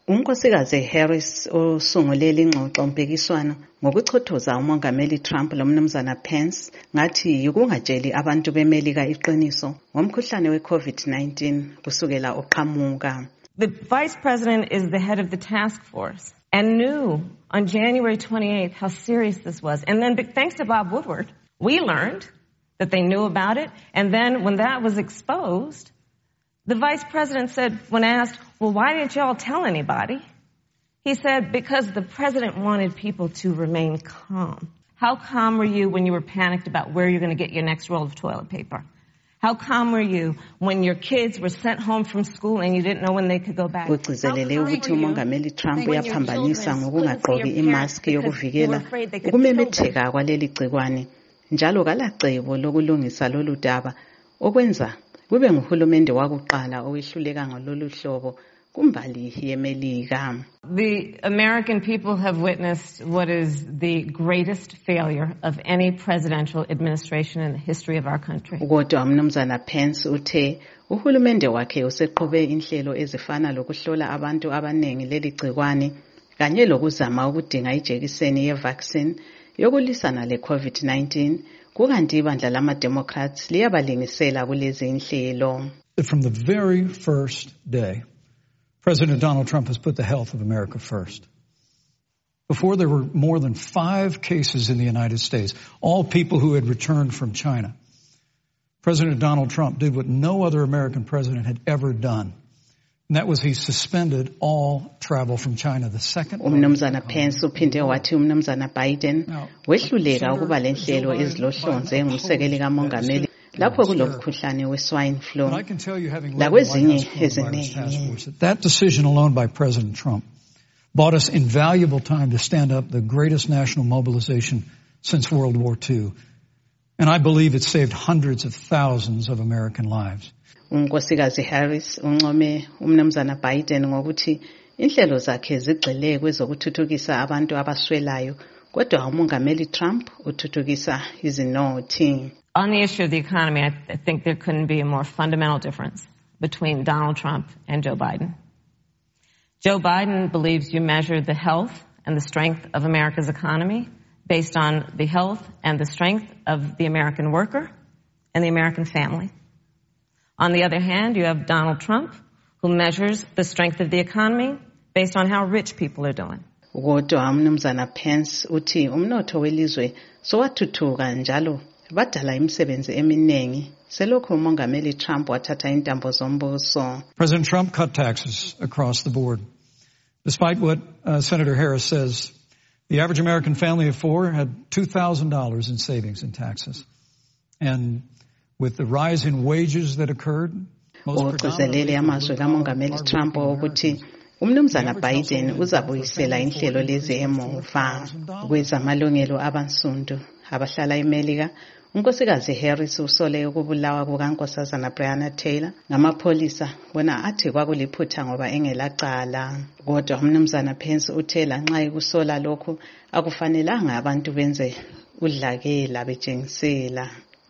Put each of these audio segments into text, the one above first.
Unkosikazi Harris usungulele ingxoxo mpikiswano ngokuchothoza umongameli Trump lomnumzana Pence ngathi ukungatsheli abantu beMelika iqiniso ngomkhuhlane we-COVID-19 kusukela uqhamuka. The vice president is the head of the task force and knew on January 28th how serious this was. And then thanks to Bob Woodward, we learned that they knew about it. And then when that was exposed, the vice president said, when asked, well, why didn't you all tell anybody? He said, because the president wanted people to remain calm. How calm were you when you were panicked about where you're going to get your next roll of toilet paper? How calm were you when your kids were sent home from school and you didn't know when they could go back? Ugcizelele ukuthi umongameli Trump uyaphambanisa ngokungagqoki imask yokuvikela ukumemetheka kwaleli gciwane njalo kalacebo lokulungisa lolu daba okwenza kube nguhulumende wakuqala owehluleka ngalolu hlobo kumbali yeMelika. The American people have witnessed what is the greatest failure of any presidential administration in the history of our country. Kodwa umnumzana Pence uthe uhulumende wakhe useqhube inhlelo ezifana lokuhlola abantu abaningi leli gciwane kanye lokuzama ukudinga ijekiseni ye-vaccine yokulisana le-COVID-19 kukanti ibandla lama-Democrats liyabalingisela kulezi inhlelo. From the very first day, President Donald Trump has put the health of America first. Before there were more than 5 cases in the United States, all people who had returned from China, President Donald Trump did what no other American president had ever done. And that was he suspended all travel from China. The second umnumzana Pence uphinde wathi umnumzana Biden wehluleka ukuba lenhlelo ezilohlonze ngumsekeli kamongameli lapho kulomkhuhlane we-swine flu lakwezinye eziningi. That decision alone by President Trump bought us invaluable time to stand up the greatest national mobilization since World War II. And I believe it saved hundreds of thousands of American lives. Unkosikazi Harris uncome umnumzana Biden ngokuthi inhlelo zakhe zigxile kwezokuthuthukisa abantu abaswelayo kodwa umongameli Trump uthuthukisa izinothi. On the issue of the economy, I think there couldn't be a more fundamental difference between Donald Trump and Joe Biden. Joe Biden believes you measure the health and the strength of America's economy based on the health and the strength of the American worker and the American family. On the other hand, you have Donald Trump, who measures the strength of the economy based on how rich people are doing. Kodwa umnumzana Pence uthi umnotho welizwe sowathuthuka njalo badala imisebenzi eminengi selokhu umongameli Trump wathatha intambo zombuso. President Trump cut taxes across the board. Despite what Senator Harris says, the average American family of 4 had $2,000 in savings in taxes. And with the rise in wages that occurred, ugcizelele amazwi kamongameli Trump ukuthi umnumzana Biden uzabuyisela inhlelo lezi emuva kwezamalungelo abansundu abahlala eMelika. Unkosikazi Harris usole ukubulawa kukankosazana Breonna Taylor ngamapholisa wona athi kwakuliphutha ngoba engelacala. Kodwa umnumzana Pence uthela nxa ekusola lokhu akufanelanga abantu benze udlakela betshengisela.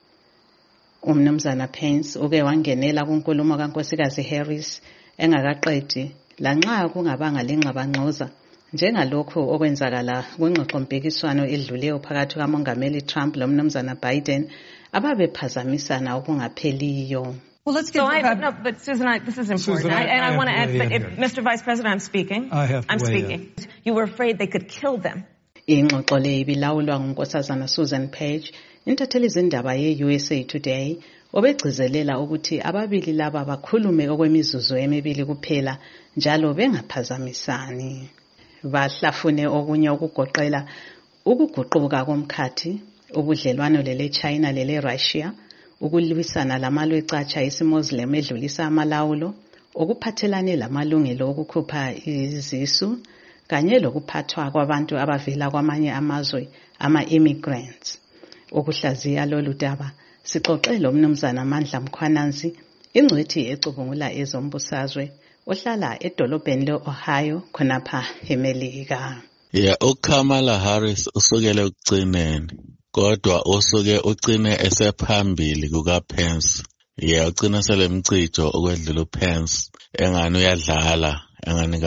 Umnumzana Pence uke wangenela kunkulumo kankosikazi Harris engakaqedi lanxa kungabanga lengxabangxoza njengalokho okwenzakala kwingxoxo mpikiswano edluleyo phakathi kamongameli Trump lomnumzana Biden ababephazamisana okungapheliyo. Well, let's get but Susan, this is important. Susan, I want to add, but Mr. Vice President, I'm speaking. I'm speaking. You were afraid they could kill them. Ingxoxo le ibilawulwa ngunkosazana Susan Page, intatheli zindaba ye-USA Today, obegcizelela ukuthi ababili laba bakhulume okwemizuzu emibili kuphela njalo bengaphazamisani. Bahlafune okunye ukugoqela ukuguquka komkhathi, ubudlelwano lele China lele Russia, ukulwisana lamalwe ecatsha isiMuslim edlulisa amalawulo, okuphathelane lamalungelo okukhupha izisu kanye lokuphathwa kwabantu abavela kwamanye amazwe ama-immigrants. Okuhlaziya lolu daba sixoxele umnumzana Mandla Mkhwananzi, ingcwethi ecubungula ezombusazwe ohlala edolobheni le-Ohio khonapha eMelika. uKamala Harris usukele ekucineni kodwa usuke ucine esephambili kukaPence. Ucina selemcijo okwedlula uPence engani uyadlala engani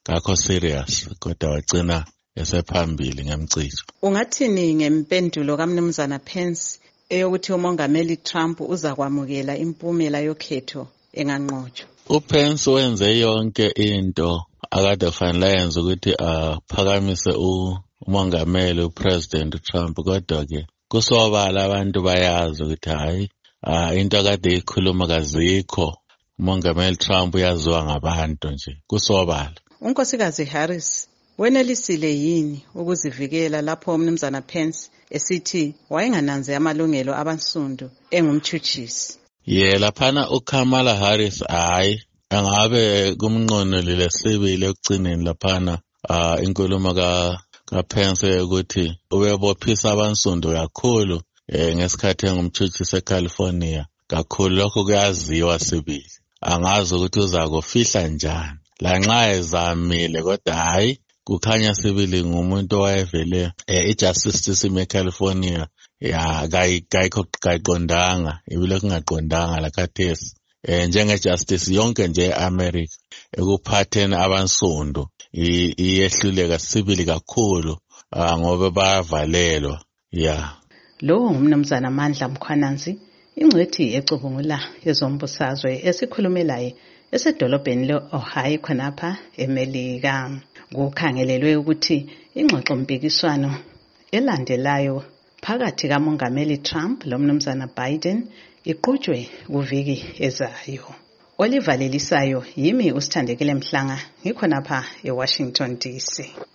kakho serious kodwa wagcina esephambili ngemcijo. Ungathini ngempendulo kaMnumzana Pence eyokuthi uMongameli Trump uzakwamukela impumela yokhetho enganqotshwa? uPence wenze yonke into akade kufanele yenze ukuthi aphakamise uMongameli uPresident Trump, kodwa ke kusobala abantu bayazi ukuthi hayi into akade ikhuluma kazikho. uMongameli Trump uyaziwa ngabantu nje, kusobala. uNkosikazi Harris wenelisile yini ukuzivikela lapho uMnumzana Pence esithi wayengananzi amalungelo abansundu engumtshutshisi? Laphana uKamala Harris hayi angabe kumnqonelile sibili ekugcineni laphana inkulumo kaPence ukuthi ubebophisa abansundu kakhulu ngesikhathi engumtshutshisi eCalifornia kakhulu. Lokho kuyaziwa sibili, angazi ukuthi uzakufihla njani lanxa ezamile, kodwa hayi kukhanya sibili ngumuntu owayevele ijustice system eCalifornia kayiqondanga, ibile kungaqondanga lakhathesi njengejustice yonke nje eAmerica ekuphatheni abansundu iyehluleka sibili kakhulu ngoba bayavalelwa. Lo uMnumzana Mandla Mkhwananzi, ingcwethi ecubungula yezombusazwe esikhulumelayo esedolobheni le-Ohio khonapha eMelika. Kukhangelelwe ukuthi ingxoxo mpikiswano elandelayo phakathi kaMongameli Trump loMnumzana Biden iqhutshwe kuviki ezayo. Oliver Lelisayo yimi uSithandekile Mhlanga, ngikhonapha eWashington DC.